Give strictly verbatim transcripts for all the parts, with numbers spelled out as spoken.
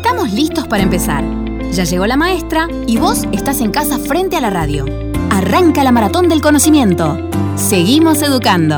Estamos listos para empezar. Ya llegó la maestra y vos estás en casa frente a la radio. Arranca la maratón del conocimiento. Seguimos educando.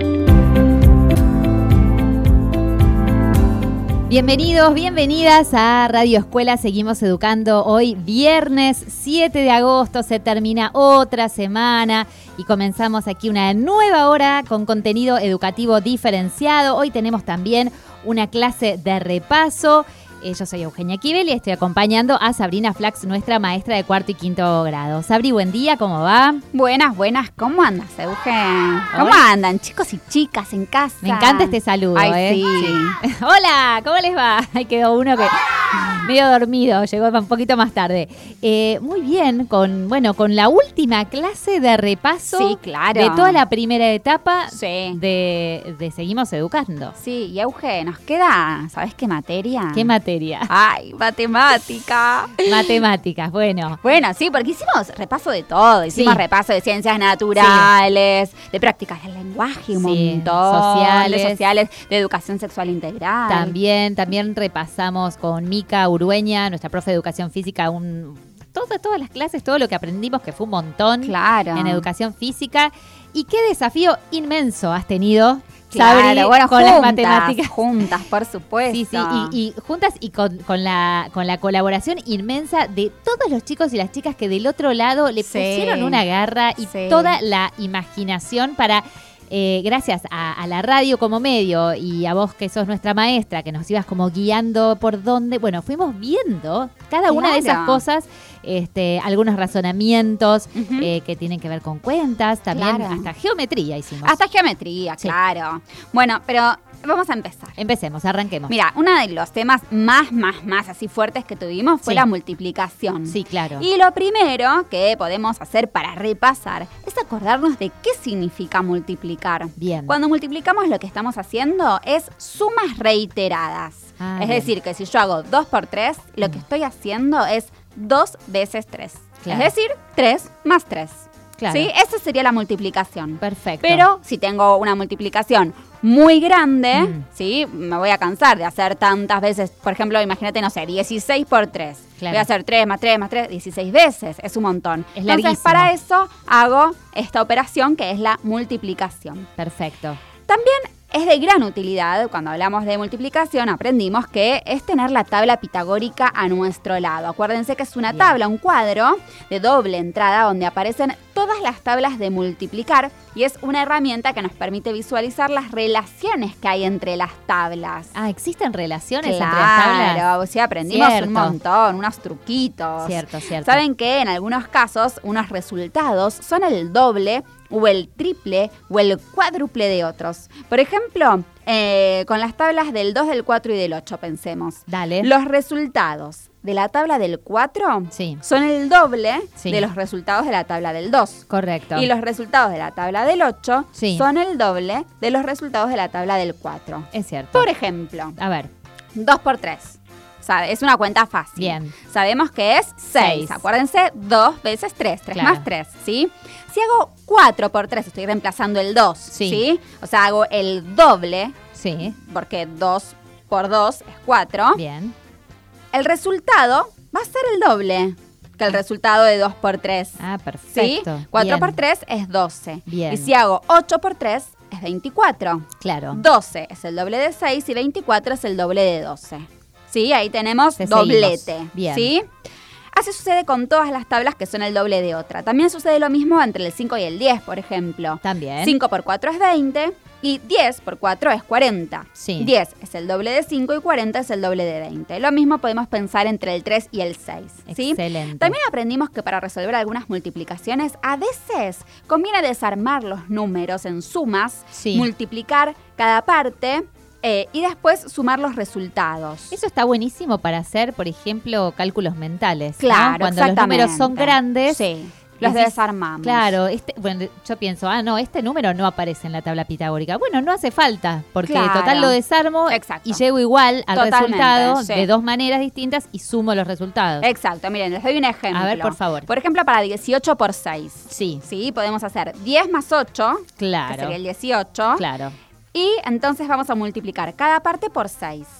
Bienvenidos, bienvenidas a Radio Escuela Seguimos Educando. Hoy viernes siete de agosto, se termina otra semana y comenzamos aquí una nueva hora con contenido educativo diferenciado. Hoy tenemos también una clase de repaso. Eh, yo soy Eugenia Kibel y estoy acompañando a Sabrina Flax, nuestra maestra de cuarto y quinto grado. Sabri, buen día, ¿cómo va? Buenas, buenas, ¿cómo andas, Eugenia? ¿Cómo Hola. andan, chicos y chicas en casa? Me encanta este saludo, Ay, ¿eh? Sí. sí. Hola, ¿cómo les va? Ahí quedó uno que medio dormido, llegó un poquito más tarde. Eh, muy bien, con bueno, con la última clase de repaso sí, claro. de toda la primera etapa sí. de, de Seguimos Educando. Sí, y Euge, nos queda, ¿sabes qué materia? ¿Qué materia? Ay, matemática. Matemáticas, bueno. Bueno, sí, porque hicimos repaso de todo. Hicimos sí. repaso de ciencias naturales, sí. de prácticas del lenguaje, un sí. montón. Sociales. De sociales, de educación sexual integral. También, también repasamos con Mica Urueña, nuestra profe de educación física, un... Todo, todas las clases, todo lo que aprendimos, que fue un montón claro. en educación física. Y qué desafío inmenso has tenido, claro, Sabri, bueno, con juntas, las matemáticas. Juntas, por supuesto. Sí, sí, y, y juntas y con, con, la, con la colaboración inmensa de todos los chicos y las chicas que del otro lado le sí. pusieron una garra y sí. toda la imaginación para... Eh, gracias a, a la radio como medio y a vos que sos nuestra maestra, que nos ibas como guiando por dónde, bueno, fuimos viendo cada claro. una de esas cosas, este, algunos razonamientos uh-huh. eh, que tienen que ver con cuentas, también claro. hasta geometría hicimos. Hasta geometría, sí. claro. Bueno, pero vamos a empezar. Empecemos, arranquemos. Mira, uno de los temas más, más, más así fuertes que tuvimos fue sí. la multiplicación. Sí, claro. Y lo primero que podemos hacer para repasar es acordarnos de qué significa multiplicar. Bien. Cuando multiplicamos, lo que estamos haciendo es sumas reiteradas. Ah, es bien. decir, que si yo hago dos por tres, lo que estoy haciendo es dos veces tres. Claro. Es decir, tres más tres. Claro. ¿Sí? Esa sería la multiplicación. Perfecto. Pero si tengo una multiplicación muy grande, mm. ¿sí? Me voy a cansar de hacer tantas veces. Por ejemplo, imagínate, no sé, dieciséis por tres. Claro. Voy a hacer tres más tres más tres, dieciséis veces. Es un montón. Es Entonces, larguísimo. para eso hago esta operación que es la multiplicación. Perfecto. También es de gran utilidad, cuando hablamos de multiplicación, aprendimos que es tener la tabla pitagórica a nuestro lado. Acuérdense que es una Bien. tabla, un cuadro de doble entrada donde aparecen todas las tablas de multiplicar y es una herramienta que nos permite visualizar las relaciones que hay entre las tablas. Ah, ¿existen relaciones claro, entre las tablas? Claro, sí, aprendimos Cierto. un montón, unos truquitos. Cierto, cierto. Saben que en algunos casos unos resultados son el doble o el triple o el cuádruple de otros. Por ejemplo, eh, con las tablas del dos, del cuatro y del ocho, pensemos. Dale. Los resultados de la tabla del cuatro sí. son el doble sí. de los resultados de la tabla del dos. Correcto. Y los resultados de la tabla del ocho sí. son el doble de los resultados de la tabla del cuatro. Es cierto. Por ejemplo, a ver. dos por tres. ¿Sabe? Es una cuenta fácil. Bien. Sabemos que es seis. seis. Acuérdense, dos veces tres. tres claro. más tres, ¿sí? Si hago cuatro por tres, estoy reemplazando el dos, sí. ¿sí? O sea, hago el doble, sí. porque dos por dos es cuatro. Bien. El resultado va a ser el doble que el resultado de dos por tres. Ah, perfecto. ¿Sí? cuatro Bien. por tres es doce. Bien. Y si hago ocho por tres es veinticuatro. Claro. doce es el doble de seis y veinticuatro es el doble de doce. ¿Sí? Ahí tenemos Te doblete. seguimos. Bien. ¿Sí? Así sucede con todas las tablas que son el doble de otra. También sucede lo mismo entre el cinco y el diez, por ejemplo. También. cinco por cuatro es veinte y diez por cuatro es cuarenta. Sí. diez es el doble de cinco y cuarenta es el doble de veinte. Lo mismo podemos pensar entre el tres y el seis. ¿sí? Excelente. También aprendimos que para resolver algunas multiplicaciones, a veces conviene desarmar los números en sumas, sí. multiplicar cada parte... Eh, y después sumar los resultados. Eso está buenísimo para hacer, por ejemplo, cálculos mentales. Claro, ¿no? Cuando los números son grandes. Sí, los decís, desarmamos. Claro, este, bueno, yo pienso, ah, no, este número no aparece en la tabla pitagórica. Bueno, no hace falta, porque Claro. total lo desarmo Exacto. y llego igual al Totalmente, resultado sí. de dos maneras distintas y sumo los resultados. Exacto, miren, les doy un ejemplo. A ver, por favor. Por ejemplo, para dieciocho por seis. Sí. Sí, podemos hacer diez más ocho, Claro. que sería el dieciocho. Claro. Y entonces vamos a multiplicar cada parte por seis.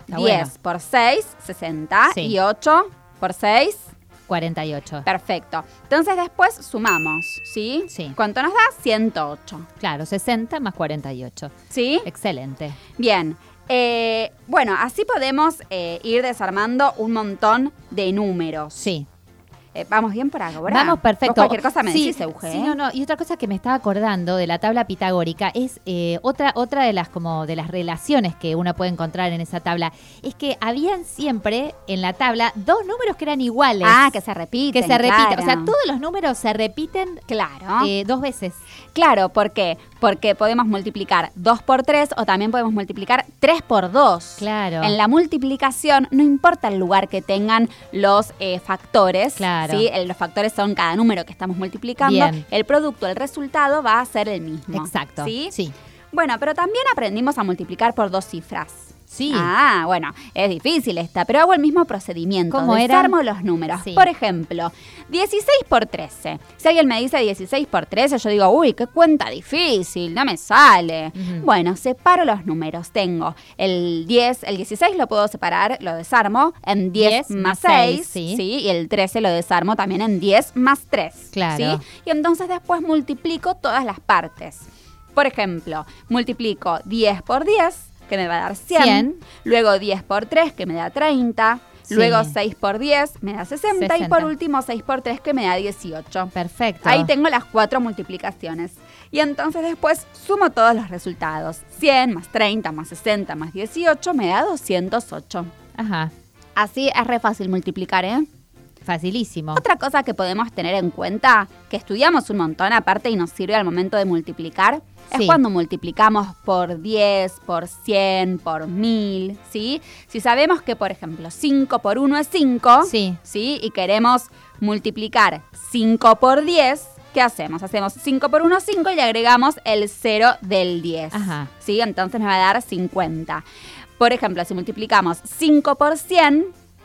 Está diez bueno. por seis, sesenta. Sí. Y ocho por seis, cuarenta y ocho. perfecto. Entonces después sumamos, ¿sí? Sí. ¿Cuánto nos da? ciento ocho. Claro, sesenta más cuarenta y ocho. ¿Sí? Excelente. Bien. Eh, bueno, así podemos eh, ir desarmando un montón de números. Sí. Eh, ¿Vamos bien por ahora? Vamos perfecto. Vos cualquier cosa me Sí, decís, Euge. Sí, no, no. Y otra cosa que me estaba acordando de la tabla pitagórica es eh, otra otra de las como de las relaciones que uno puede encontrar en esa tabla. Es que habían siempre en la tabla dos números que eran iguales. Ah, que se repiten. que se repiten. claro. O sea, todos los números se repiten Claro. eh, dos veces. Claro, ¿por qué? Porque podemos multiplicar dos por tres o también podemos multiplicar tres por dos. Claro. En la multiplicación no importa el lugar que tengan los eh, factores. Claro. ¿sí? El- Los factores son cada número que estamos multiplicando. Bien. El producto, el resultado va a ser el mismo. Exacto. ¿Sí? Sí. Bueno, pero también aprendimos a multiplicar por dos cifras. Sí. Ah, bueno, es difícil esta, pero hago el mismo procedimiento. ¿Cómo era? Desarmo los números. Sí. Por ejemplo, dieciséis por trece. Si alguien me dice dieciséis por trece, yo digo, uy, qué cuenta difícil, no me sale. Ujú. Bueno, separo los números. Tengo el diez, el dieciséis lo puedo separar, lo desarmo en diez, diez más más seis, seis, sí. ¿sí? Y el trece lo desarmo también en diez más tres. Claro. ¿sí? Y entonces después multiplico todas las partes. Por ejemplo, multiplico diez por diez, que me va a dar cien. cien. Luego diez por tres, que me da treinta. Sí. Luego seis por diez, me da sesenta. Y sesenta. por último seis por tres, que me da dieciocho. Perfecto. Ahí tengo las cuatro multiplicaciones. Y entonces después sumo todos los resultados. cien más treinta más sesenta más dieciocho me da doscientos ocho. Ajá. Así es re fácil multiplicar, ¿eh? Facilísimo. Otra cosa que podemos tener en cuenta, que estudiamos un montón aparte y nos sirve al momento de multiplicar, es Sí. cuando multiplicamos por diez, por cien, por mil, ¿sí? Si sabemos que, por ejemplo, cinco por uno es cinco, Sí. ¿sí? Y queremos multiplicar cinco por diez, ¿qué hacemos? Hacemos cinco por uno, cinco y le agregamos el cero del diez, Ajá. ¿sí? Entonces me va a dar cincuenta. Por ejemplo, si multiplicamos cinco por cien,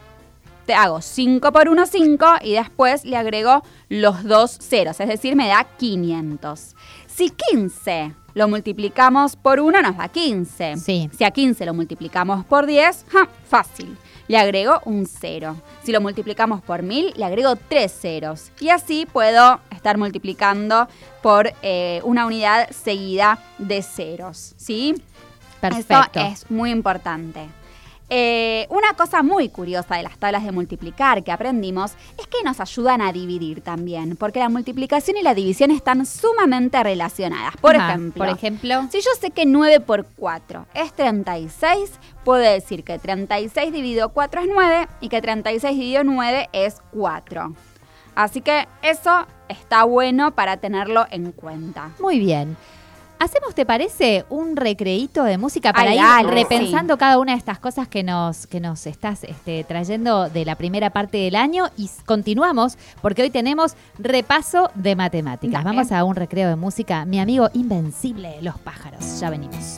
te hago cinco por uno, cinco y después le agrego los dos ceros, es decir, me da quinientos. Si quince lo multiplicamos por uno, nos da quince. Sí. Si a quince lo multiplicamos por diez, ¡ja! Fácil. Le agrego un cero. Si lo multiplicamos por mil, le agrego tres ceros. Y así puedo estar multiplicando por eh, una unidad seguida de ceros, ¿sí? Perfecto. Eso es muy importante. Eh, una cosa muy curiosa de las tablas de multiplicar que aprendimos es que nos ayudan a dividir también, porque la multiplicación y la división están sumamente relacionadas. Por Ajá. ejemplo, Por ejemplo. si yo sé que nueve por cuatro es treinta y seis, puedo decir que treinta y seis dividido cuatro es nueve y que treinta y seis dividido nueve es cuatro. Así que eso está bueno para tenerlo en cuenta. Muy bien. ¿Hacemos, te parece, un recreíto de música para Ay, ir dale, repensando cada una de estas cosas que nos, que nos estás este, trayendo de la primera parte del año? Y s- continuamos, porque hoy tenemos repaso de matemáticas. Dale. Vamos a un recreo de música. Mi amigo invencible, Los Pájaros. Ya venimos.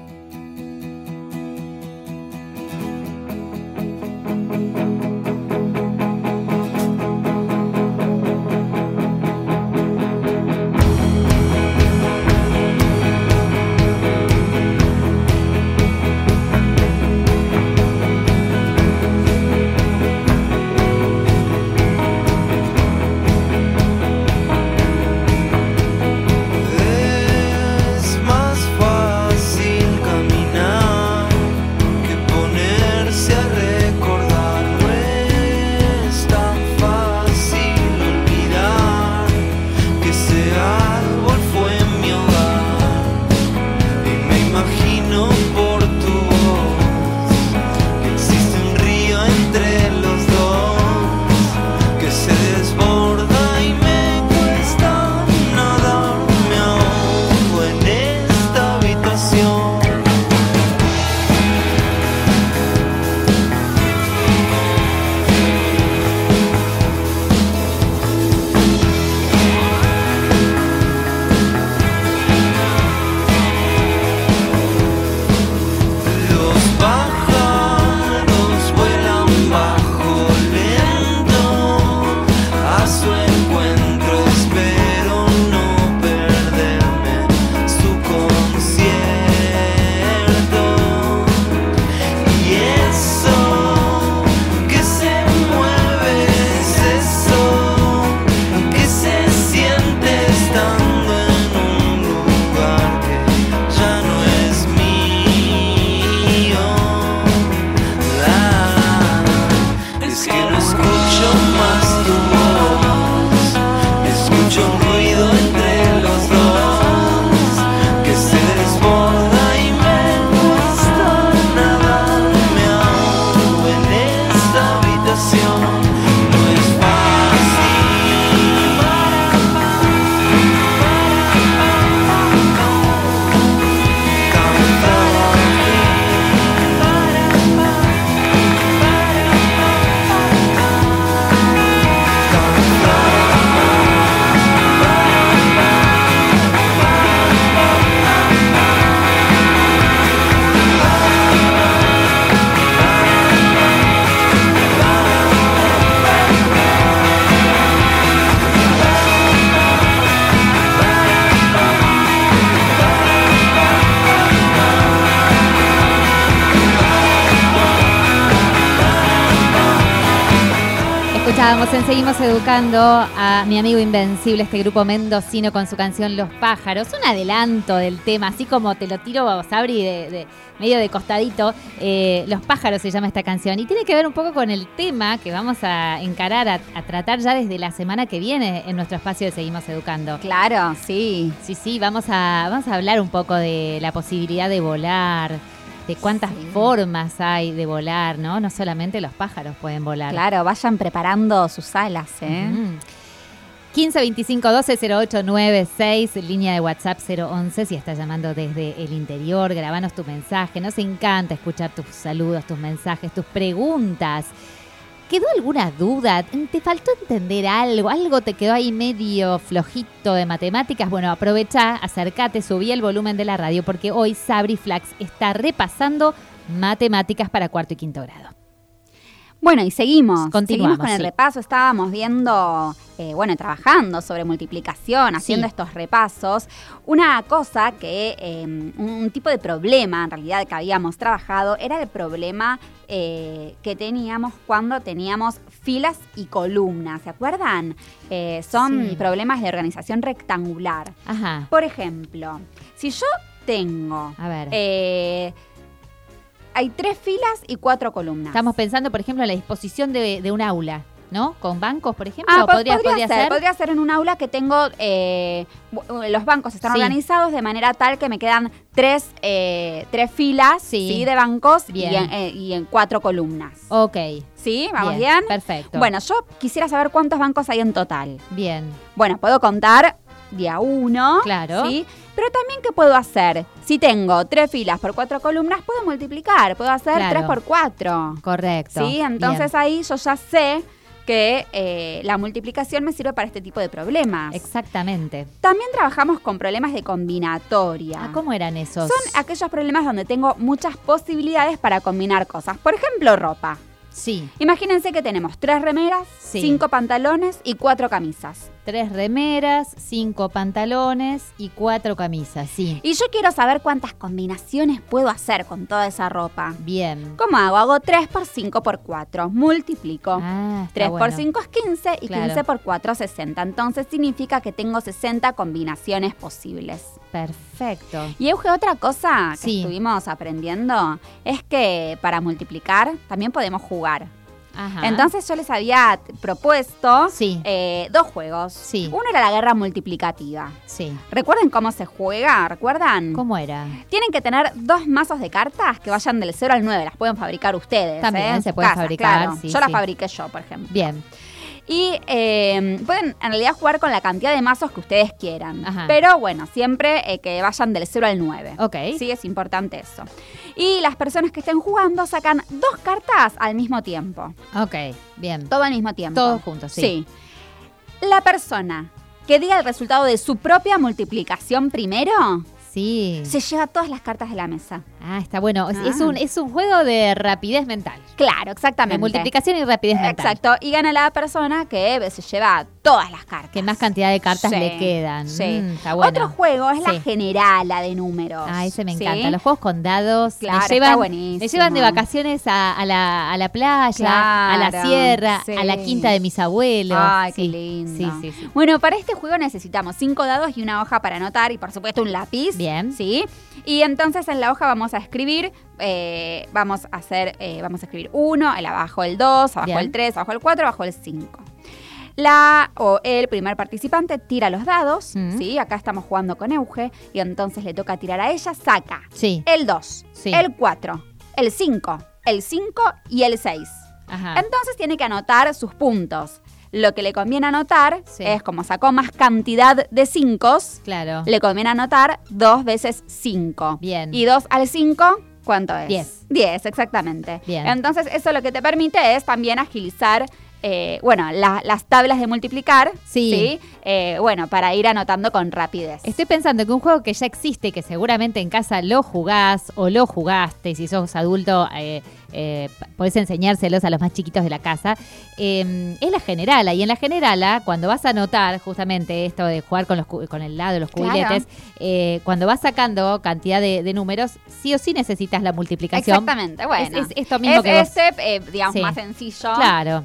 Es más fácil caminar que ponerse a recordar. escuchábamos en Seguimos Educando a mi amigo Invencible, este grupo mendocino con su canción Los Pájaros. Un adelanto del tema, así como te lo tiro, Sabri, de, de medio de costadito. Eh, Los Pájaros se llama esta canción y tiene que ver un poco con el tema que vamos a encarar, a, a tratar ya desde la semana que viene en nuestro espacio de Seguimos Educando. Claro, sí. Sí, sí, vamos a, vamos a hablar un poco de la posibilidad de volar, de cuántas sí. formas hay de volar, ¿no? No solamente los pájaros pueden volar. Claro, vayan preparando sus alas, ¿eh? Uh-huh. quince veinticinco doce cero ocho nueve seis, línea de WhatsApp cero once, si estás llamando desde el interior, grabanos tu mensaje. Nos encanta escuchar tus saludos, tus mensajes, tus preguntas. ¿Quedó alguna duda? ¿Te faltó entender algo? ¿Algo te quedó ahí medio flojito de matemáticas? Bueno, aprovechá, acércate, subí el volumen de la radio porque hoy Sabri Flax está repasando matemáticas para cuarto y quinto grado. Bueno, y seguimos. Continuamos, seguimos con el sí. repaso. Estábamos viendo, eh, bueno, trabajando sobre multiplicación, haciendo Sí. estos repasos. Una cosa que, eh, un tipo de problema en realidad que habíamos trabajado era el problema eh, que teníamos cuando teníamos filas y columnas. ¿Se acuerdan? Eh, son Sí. problemas de organización rectangular. Ajá. Por ejemplo, si yo tengo... A ver. Eh, hay tres filas y cuatro columnas. Estamos pensando, por ejemplo, en la disposición de, de un aula, ¿no? Con bancos, por ejemplo. Ah, po- ¿Podría, podría, podría ser, ser? podría ser en un aula que tengo, eh, bu- los bancos están Sí. organizados de manera tal que me quedan tres, eh, tres filas Sí. ¿sí? de bancos y Bien. en, eh, y en cuatro columnas. Ok. ¿Sí? ¿Vamos bien? Perfecto. Bueno, yo quisiera saber cuántos bancos hay en total. Bien. Bueno, puedo contar de a uno. Claro. ¿Sí? Pero también, ¿qué puedo hacer? Si tengo tres filas por cuatro columnas, puedo multiplicar. Puedo hacer Claro. tres por cuatro. Correcto. ¿Sí? Entonces Bien. ahí yo ya sé que eh, la multiplicación me sirve para este tipo de problemas. Exactamente. También trabajamos con problemas de combinatoria. Ah, ¿cómo eran esos? Son aquellos problemas donde tengo muchas posibilidades para combinar cosas. Por ejemplo, ropa. Sí. Imagínense que tenemos tres remeras, Sí. cinco pantalones y cuatro camisas. Tres remeras, cinco pantalones y cuatro camisas, sí. Y yo quiero saber cuántas combinaciones puedo hacer con toda esa ropa. Bien. ¿Cómo hago? Hago tres por cinco por cuatro. Multiplico. Ah, está tres por bueno. cinco es quince y Claro. quince por cuatro, sesenta. Entonces significa que tengo sesenta combinaciones posibles. Perfecto. Y Euge, otra cosa que Sí. estuvimos aprendiendo es que para multiplicar también podemos jugar. Ajá. Entonces yo les había t- propuesto Sí. eh, dos juegos. Sí. Uno era la guerra multiplicativa. Sí. ¿Recuerden cómo se juega? ¿Recuerdan? ¿Cómo era? Tienen que tener dos mazos de cartas que vayan del cero al nueve. Las pueden fabricar ustedes. También ¿eh? En se sus pueden casas, fabricar, claro. sí, Yo la sí. fabriqué yo, por ejemplo. Bien. Y eh, pueden en realidad jugar con la cantidad de mazos que ustedes quieran. Ajá. Pero bueno, siempre eh, que vayan del cero al nueve. Ok. Sí, es importante eso. Y las personas que estén jugando sacan dos cartas al mismo tiempo. Ok. Bien. Todo al mismo tiempo. Todos juntos, sí. Sí. La persona que diga el resultado de su propia multiplicación primero, Sí. se lleva todas las cartas de la mesa. Ah, está bueno. Es, Ah. es un, es un juego de rapidez mental. Claro, De exactamente. multiplicación y rapidez mental. Exacto. Y gana la persona que se lleva todas las cartas. Que más cantidad de cartas Sí, le quedan. Sí. Mm, está bueno. Otro juego es Sí. la generala de números. Ah, ese me ¿sí? encanta. Los juegos con dados Claro, me, está llevan, buenísimo. me llevan de vacaciones a, a la, a la playa, a la Claro, sierra, sí. a la quinta de mis abuelos. Ay, qué Sí, lindo. Sí, sí, sí. Bueno, para este juego necesitamos cinco dados y una hoja para anotar y por supuesto un lápiz. Bien. ¿Sí? Y entonces en la hoja vamos a escribir, eh, vamos a hacer, eh, vamos a escribir uno, el abajo el dos, abajo Bien. el tres, abajo el cuatro, abajo el cinco. La o el primer participante tira los dados, Mm. ¿sí? Acá estamos jugando con Euge y entonces le toca tirar a ella, saca Sí. el dos, Sí. el cuatro, el cinco, el cinco y el seis. Ajá. Entonces tiene que anotar sus puntos. Lo que le conviene anotar Sí. es, como sacó más cantidad de cinco, Claro. le conviene anotar dos veces cinco. Bien. Y dos al cinco, ¿cuánto es? Diez. Diez, exactamente. Bien. Entonces eso lo que te permite es también agilizar, eh, bueno, la- las tablas de multiplicar. Sí. Eh, bueno, para ir anotando con rapidez. Estoy pensando que un juego que ya existe, que seguramente en casa lo jugás o lo jugaste, y si sos adulto eh, eh, podés enseñárselos a los más chiquitos de la casa, eh, es la generala. Y en la generala, cuando vas a anotar justamente esto de jugar con, los, cu- con el lado, los Claro. cubiletes, eh, cuando vas sacando cantidad de, de números, sí o sí necesitas la multiplicación. Exactamente, bueno. Es, es esto mismo es que vos- este, eh, digamos, Sí. más sencillo. Claro. Eh, pero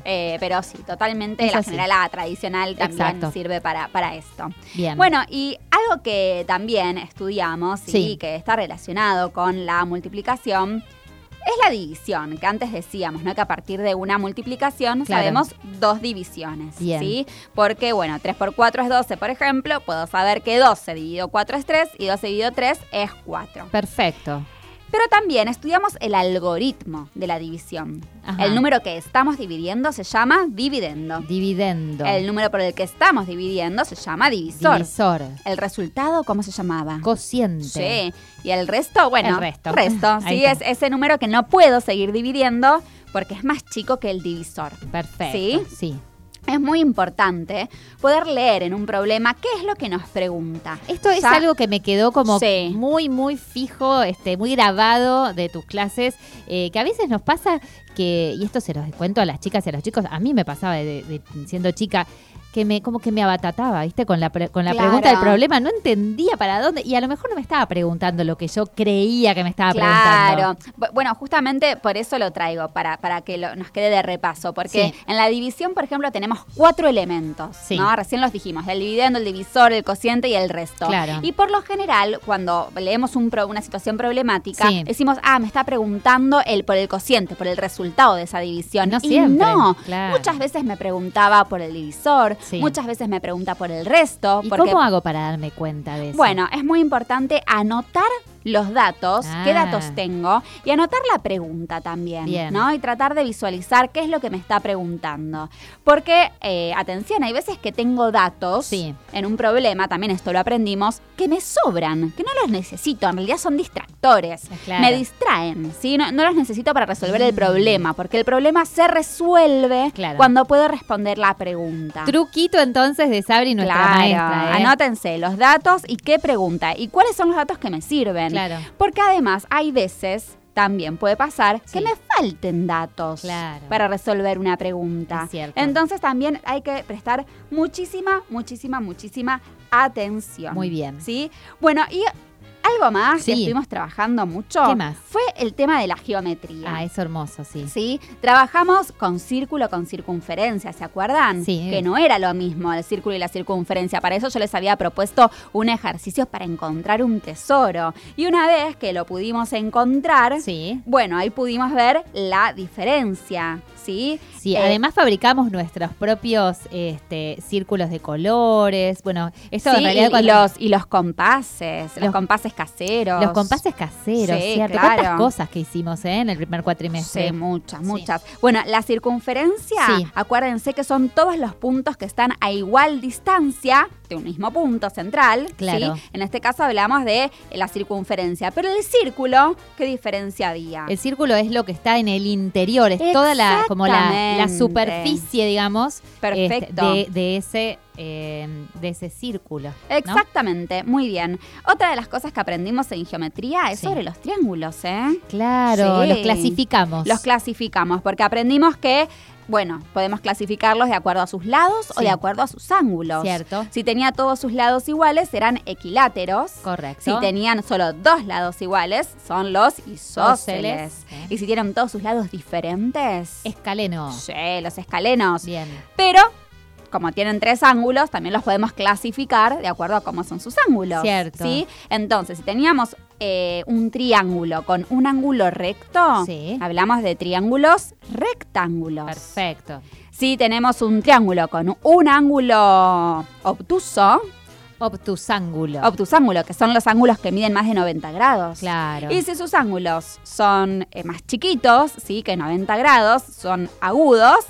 pero sí, totalmente Es la así. general, la tradicional también Exacto. sirve para, para esto. Bien. Bueno, y algo que también estudiamos y Sí. que está relacionado con la multiplicación es la división, que antes decíamos, ¿no? Que a partir de una multiplicación Claro. sabemos dos divisiones, Bien. ¿sí? Porque, bueno, tres por cuatro es doce, por ejemplo, puedo saber que doce dividido cuatro es tres y doce dividido tres es cuatro. Perfecto. Pero también estudiamos el algoritmo de la división. Ajá. El número que estamos dividiendo se llama dividendo. Dividendo. El número por el que estamos dividiendo se llama divisor. Divisor. El resultado, ¿cómo se llamaba? Cociente. Sí. Y el resto, bueno, El resto. resto, Ahí sí, es está. ese número que no puedo seguir dividiendo porque es más chico que el divisor. Perfecto. ¿Sí? Sí. Es muy importante poder leer en un problema qué es lo que nos pregunta. Esto es Ya- algo que me quedó como Sí. muy, muy fijo, este, muy grabado de tus clases, eh, que a veces nos pasa que, y esto se los cuento a las chicas y a los chicos, a mí me pasaba de, de- siendo chica, que me como que me abatataba, ¿viste? Con la, pre- con la Claro. pregunta del problema, no entendía para dónde, y a lo mejor no me estaba preguntando lo que yo creía que me estaba Claro. preguntando. Bu- Bueno, justamente por eso lo traigo, para, para que lo- nos quede de repaso. Porque Sí. en la división, por ejemplo, tenemos cuatro elementos. Sí. ¿No? Recién los dijimos, el dividendo, el divisor, el cociente y el resto. Claro. Y por lo general, cuando leemos un pro- una situación problemática, Sí. decimos, ah, me está preguntando el, por el cociente, por el resultado de esa división. No y siempre, no, claro. muchas veces me preguntaba por el divisor, Sí. muchas veces me pregunta por el resto. ¿Y porque cómo hago para darme cuenta de eso? bueno, es muy importante anotar los datos, Ah. qué datos tengo, y anotar la pregunta también, Bien. ¿no? Y tratar de visualizar qué es lo que me está preguntando. Porque, eh, atención, hay veces que tengo datos Sí. en un problema, también esto lo aprendimos, que me sobran, que no los necesito, en realidad son distractores, Claro. me distraen, ¿sí? No, no los necesito para resolver el problema, porque el problema se resuelve Claro. cuando puedo responder la pregunta. Truquito entonces de Sabri, nuestra Claro, maestra. ¿eh? anótense los datos y qué pregunta y cuáles son los datos que me sirven. Claro. Porque además hay veces, también puede pasar, Sí. que me falten datos Claro. para resolver una pregunta. Es cierto. Entonces también hay que prestar muchísima, muchísima, muchísima atención. Muy bien. ¿Sí? Bueno, y algo más Sí. que estuvimos trabajando mucho ¿Qué más? fue el tema de la geometría. Ah, es hermoso, sí. ¿Sí? Trabajamos con círculo, con circunferencia, ¿se acuerdan? Sí. Que no era lo mismo el círculo y la circunferencia. Para eso yo les había propuesto un ejercicio para encontrar un tesoro. Y una vez que lo pudimos encontrar, Sí. bueno, ahí pudimos ver la diferencia, ¿sí? Sí, Eh, además fabricamos nuestros propios este, círculos de colores. Bueno, esto sí, en realidad y, cuando- y los, y los compases, los, Los- compases caseros. los compases caseros, Sí, ¿cierto? claro. ¿Cuántas cosas que hicimos eh, en el primer cuatrimestre? Sí, muchas, Sí. muchas. Bueno, la circunferencia, Sí. acuérdense que son todos los puntos que están a igual distancia de un mismo punto central. Claro. ¿sí? En este caso hablamos de la circunferencia. Pero el círculo, ¿qué diferencia había? El círculo es lo que está en el interior, es toda la como la, la Exactamente. superficie, digamos, Perfecto. este, de, de ese eh, de ese círculo. ¿no? Exactamente, muy bien. Otra de las cosas que aprendimos en geometría es Sí. sobre los triángulos, ¿eh? Claro, Sí. los clasificamos. Los clasificamos, porque aprendimos que, bueno, podemos clasificarlos de acuerdo a sus lados o Sí. de acuerdo a sus ángulos. Cierto. Si tenía todos sus lados iguales, eran equiláteros. Correcto. Si tenían solo dos lados iguales, son los isósceles. Isósceles, sí. Y si tienen todos sus lados diferentes, Escaleno. sí, los escalenos. Bien. Pero, como tienen tres ángulos, también los podemos clasificar de acuerdo a cómo son sus ángulos. Cierto. ¿Sí? Entonces, si teníamos eh, un triángulo con un ángulo recto, Sí. hablamos de triángulos rectángulos. Perfecto. Si tenemos un triángulo con un ángulo obtuso, Obtusángulo. obtusángulo, que son los ángulos que miden más de noventa grados. Claro. Y si sus ángulos son eh, más chiquitos, sí, que noventa grados, son agudos,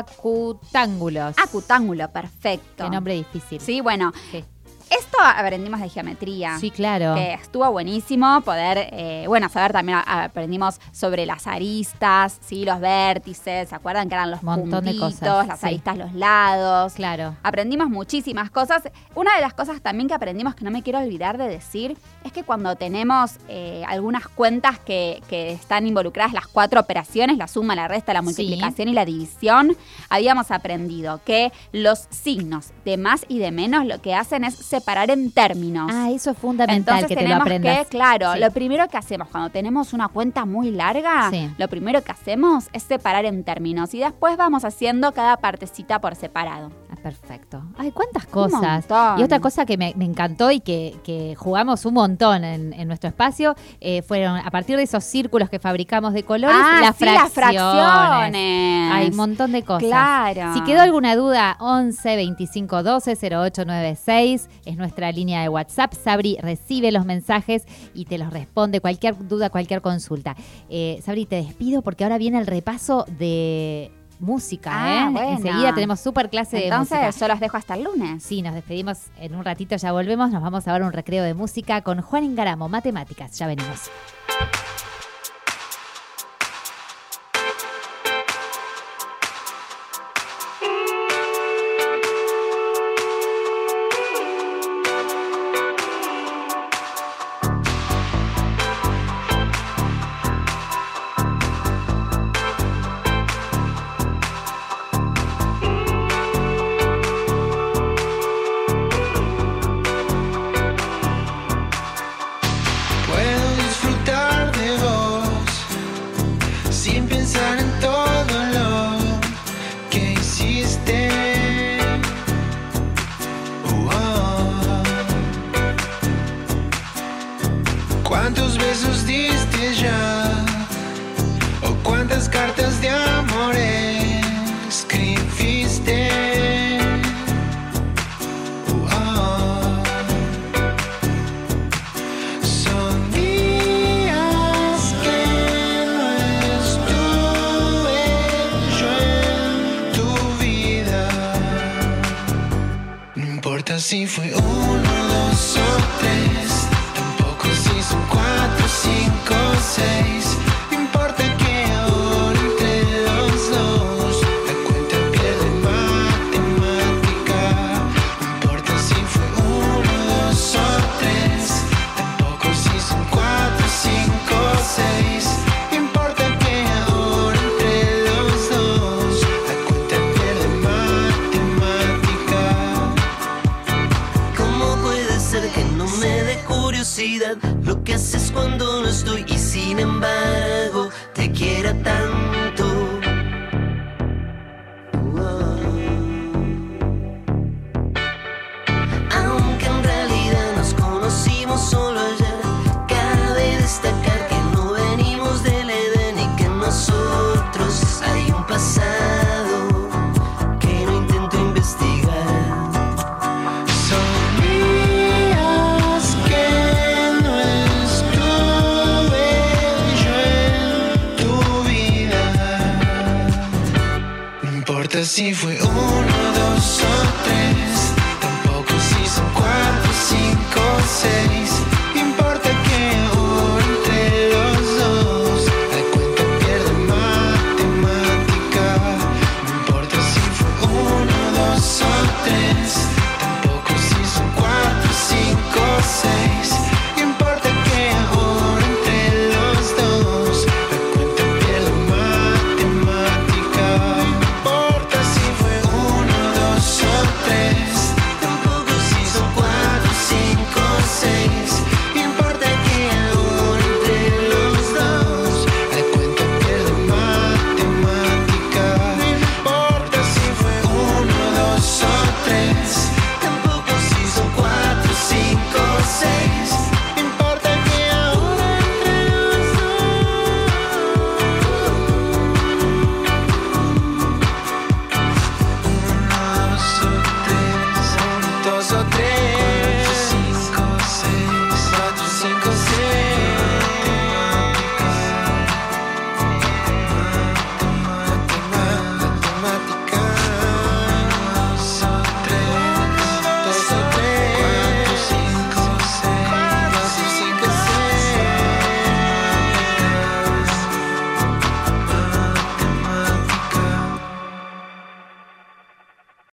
Acutángulos. acutángulo, perfecto. Qué nombre difícil. Sí, bueno, Sí. esto aprendimos de geometría. Sí, claro. Que estuvo buenísimo poder, eh, bueno, saber también a- aprendimos sobre las aristas, sí, los vértices, ¿se acuerdan que eran los Montón de puntitos, cosas, las sí. aristas, los lados? Claro. Aprendimos muchísimas cosas. Una de las cosas también que aprendimos que no me quiero olvidar de decir es que cuando tenemos eh, algunas cuentas que, que están involucradas las cuatro operaciones, la suma, la resta, la multiplicación y la división, habíamos aprendido que los signos de más y de menos lo que hacen es separar en términos. Ah, eso es fundamental. Entonces que te lo tenemos aprendas. que, claro, Sí. lo primero que hacemos cuando tenemos una cuenta muy larga, Sí. lo primero que hacemos es separar en términos y después vamos haciendo cada partecita por separado. Ah, perfecto. Ay, cuántas Un cosas. montón. Y otra cosa que me, me encantó y que, que jugamos un montón en, en nuestro espacio eh, fueron, a partir de esos círculos que fabricamos de colores, Ah, las sí, las fracciones. fracciones. Hay un montón de cosas. Claro. Si quedó alguna duda, once veinticinco doce cero ocho nueve seis es nuestra línea de WhatsApp. Sabri recibe los mensajes y te los responde. Cualquier duda, cualquier consulta. Eh, Sabri, te despido porque ahora viene el repaso de música. Ah, ¿eh? bueno. Enseguida tenemos super clase Entonces, de música. yo los dejo hasta el lunes. Sí, nos despedimos en un ratito, ya volvemos. Nos vamos a ver un recreo de música con Juan Ingaramo, Matemáticas. Ya venimos. Puedo disfrutar de vos sin pensar en todo lo que hiciste. Oh. ¿Cuántos besos diste ya? ¿O cuántas cartas de amor escribiste? Oh. Son días que no estuve yo en tu vida. No importa si fue uno, dos o tres, tampoco si son cuatro, cinco, seis. No importa que ahora entre los dos la cuenta pierde matemática. No importa si fue uno, dos o tres, tampoco si son cuatro, cinco, seis. No importa que ahora entre los dos la cuenta pierde matemática. ¿Cómo puede ser que no me dé curiosidad lo que haces cuando no estoy y sin embargo te quiera tanto? Wow. Aunque en realidad nos conocimos solo ayer, cabe destacar que no venimos del Edén y que en nosotros hay un pasado que no intento investigar. Son días que no estuve yo en tu vida. No importa si fue uno, dos o tres, tampoco si son cuatro, cinco, seis.